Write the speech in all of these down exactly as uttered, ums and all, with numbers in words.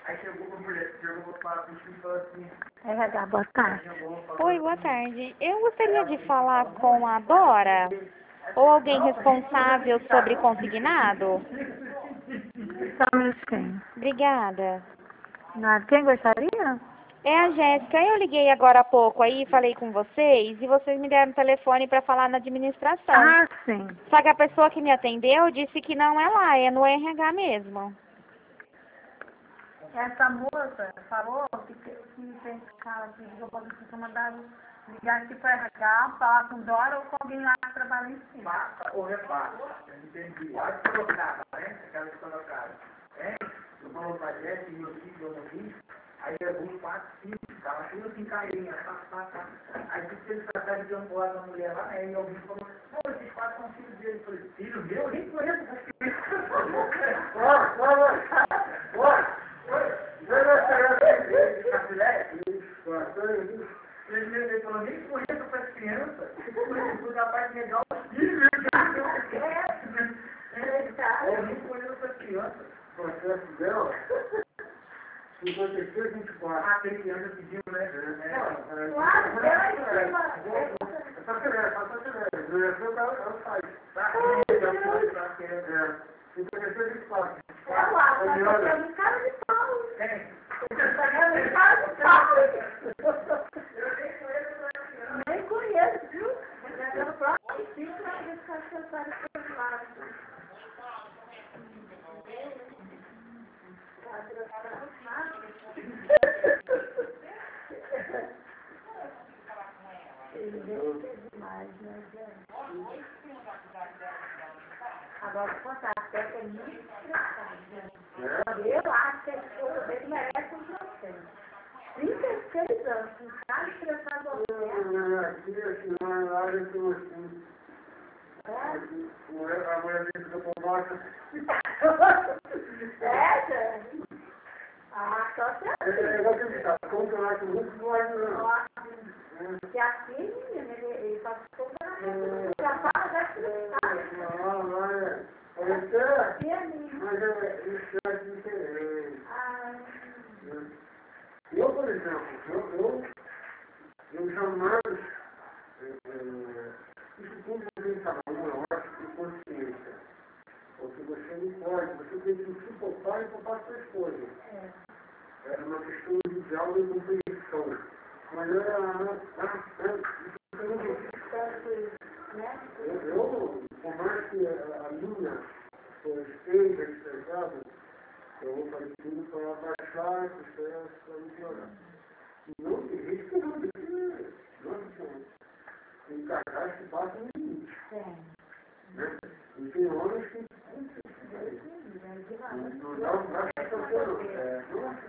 Aí chegou uma mulher, chegou para a bicha e falou assim... R H, boa tarde. Oi, boa tarde. Eu gostaria de falar com a Dora ou alguém responsável sobre consignado. Só um minutinho. Obrigada. Nada. Quem gostaria? É a Jéssica. Eu liguei agora há pouco aí, falei com vocês e vocês me deram o telefone para falar na administração. Ah, sim. Só que a pessoa que me atendeu disse que não é lá, é no R H mesmo. Essa moça falou que, que tem cara que ligou para você mandar ligar aqui para R H, falar com Dora ou com alguém lá que trabalha em cima. Passa ou repassa. Entendi. Pode colocar, né? Aquela que colocaram. Hein? Eu vou colocar Jéssica, meu filho, eu não vi. Aí eu vou quatro, cinco, tava tudo assim carinha, tá, tá, tá. Aí disse eles trataram de amor da mulher lá, né? E alguém falou, não, esses quatro são filhos dele. Eu falei, filho meu? Eu nem conheço essas crianças. Bora, bora, bora. Ele falou, nem conheço essas crianças. O rapaz legal, filho, eu nem conheço essas crianças. O processo dela, cinquenta e seis, vinte e quatro. Ah, tem criança pedindo, né? É, claro, é só tiver, só tiver. Ela faz. Tá? É, cinquenta e seis, vinte e quatro. É lá, tá jogando cara de pau. É. Tá jogando cara de pau. Nem conheço, viu? É o próprio filho para ver se a senhora está do lado. Tá trocada muito mais. Ele é demais, né, gente? Agora, o contato dela é muito engraçado. Eu acho que ele merece um processo. trinta e seis anos, com cara estressado ao A mulher disse que eu tô morta. É, gente? Ah, só se Eu vou acreditar. Como que eu acho muito forte, não? que assim, menina, ele, ele faz tudo já fala da cidade. Não, não é. Mas é isso é diferente. Eu, por exemplo, eu, eu, eu jamais, é, isso tudo tem cada um, eu acho que consciência. Porque você não pode, você tem que se poupar e poupar suas coisas. É uma questão de diálogo e compreensão. Mas é, é, é, eu, por mais que a minha esteja estressada, eu vou fazer tudo para baixar esse estresse, para melhorar. Não tem risco que não tem, não tem. Tem cargas que passam no limite. Né? E tem horas que não dá um braço para fazer.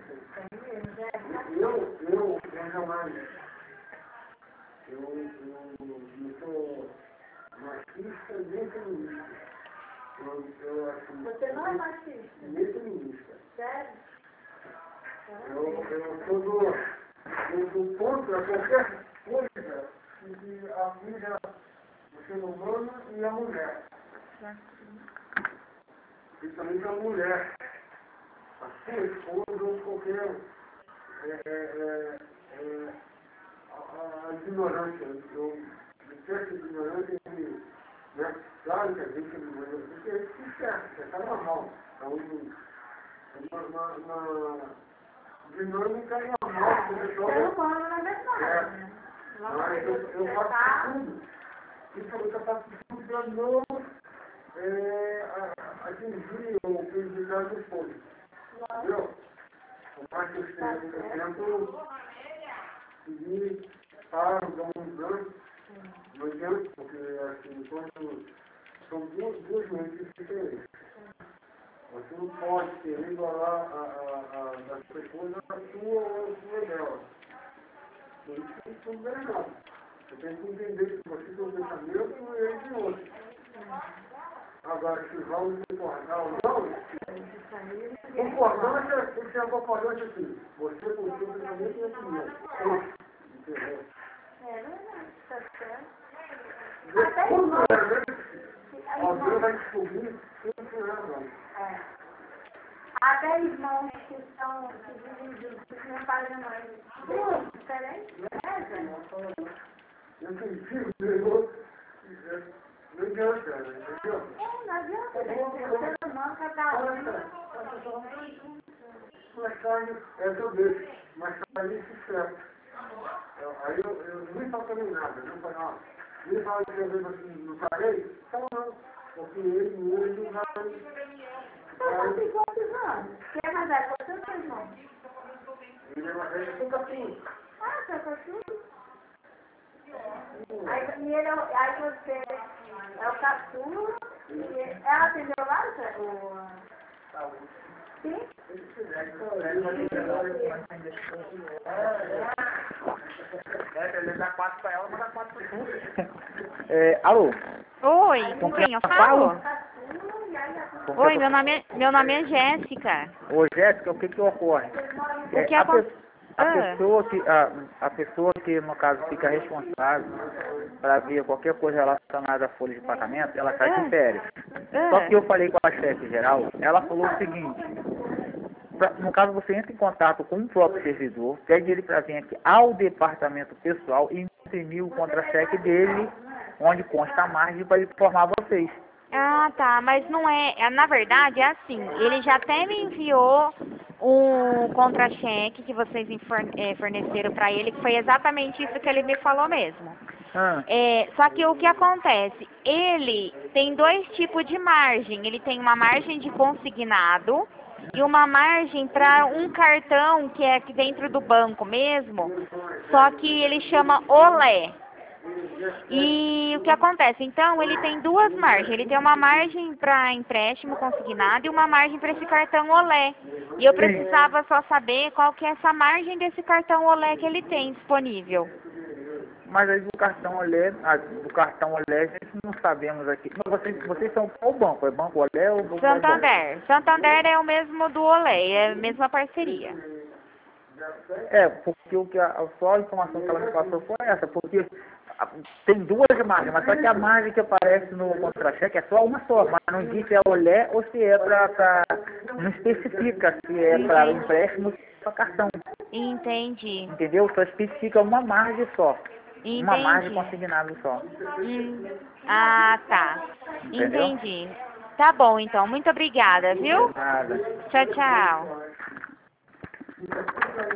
Eu, eu, eu jamais, eu, eu não sou machista nem feminista. Eu, eu, assim, Você não é machista? Nem feminista. Sério? Eu, eu sou do, eu sou contra qualquer coisa que aflige o ser humano e a mulher. Principalmente a mulher. A sua esposa ou qualquer é, é, é, a, a ignorância. Eu detesto ignorância e, né? Claro que a gente é ignorante, porque isso é certo, isso é normal. É uma, uma, uma dinâmica normal que o pessoal... É humano, na verdade, né? Mas eu, eu faço tudo. Isso eu faço tudo para não é, atingir ou prejudicar as esposas. Entendeu? O mais que eu esteja no tempo, seguir, paro, dou um dano, não adianta, porque assim, quando são duas, duas mentes diferentes. Você não pode querer igualar a, a, a, da sua esposa a sua ou a sua dela. Por isso que isso não é errado. Você tem que entender que você tem um pensamento e ele tem outro. Agora, se vamos concordar ou não, concordância tem que ser uma concordância assim. Você com o seu pensamento e a opinião. Entendeu? É verdade, tá certo. Depois, alguém vai descobrir quem é, não. A até irmãos que são que vivem juntos, que não fazem mais. Tudo diferente, né, Zé? Eu tenho filho, eu não adianta, entendeu? É, não adianta, né? O ser humano, cada um. Mais tarde, é que eu deixo, mais tarde isso certo. Aí eu, eu nem falo também nada, não falo nada. Nem falo que eu vejo assim, não parei, então não. Porque ele mesmo não vai. Você tem quantos anos? Quem é mais velho? Você ou seu irmão? Ele é mais velho, fica assim. Ah, você foi tudo? Aí, e ele, é o- aí você é o caçula, e ela atendeu lá, Zé? O... Sim? Ele dá quatro pra ela, mas dá quatro pra tu. É, alô? Oi, com quem eu falo? Caçula, e aí a... Com Oi, quem meu eu nome é, meu nome é Jéssica. falo? Ô, Jéssica, o que que ocorre? O que É, a, acon- pe- a Ah. pessoa que, a, a pessoa que, no caso, fica responsável para ver qualquer coisa relacionada à folha de pagamento, ela está Ah. de férias. Ah. Só que eu falei com a chefe geral, ela falou o seguinte, pra- no caso você entra em contato com o próprio servidor, pede ele para vir aqui ao departamento pessoal e imprimir o contra-cheque dele, onde consta a margem para ele informar vocês. Ah, tá, mas não é, é- na verdade é assim, ele já até me enviou um contra-cheque que vocês infor- eh, forneceram para ele, que foi exatamente isso que ele me falou mesmo. Ah, É, só que o que acontece? Ele tem dois tipos de margem. Ele tem uma margem de consignado e uma margem para um cartão que é aqui dentro do banco mesmo, só que ele chama Olé. E o que acontece? Então, ele tem duas margens. Ele tem uma margem para empréstimo consignado e uma margem para esse cartão Olé. E eu precisava só saber qual que é essa margem desse cartão Olé que ele tem disponível. mas aí do cartão Olé, ah, do cartão Olé a gente não sabemos aqui. Mas vocês, vocês são qual banco? É Banco Olé ou Banco Santander. Santander é o mesmo do Olé, é a mesma parceria. É, porque o que a, só a informação que ela me passou foi essa, porque a- tem duas margens, mas só que a margem que aparece no contra-cheque é só uma só, mas não diz se é Olé ou se é para, não especifica se é para empréstimo ou para cartão, Entendi. entendeu? Só especifica uma margem só, uma margem Entendi. consignada só, Hum. Ah, tá. entendeu? Entendi. Tá bom, então. Muito obrigada, viu? Nada. Tchau, tchau.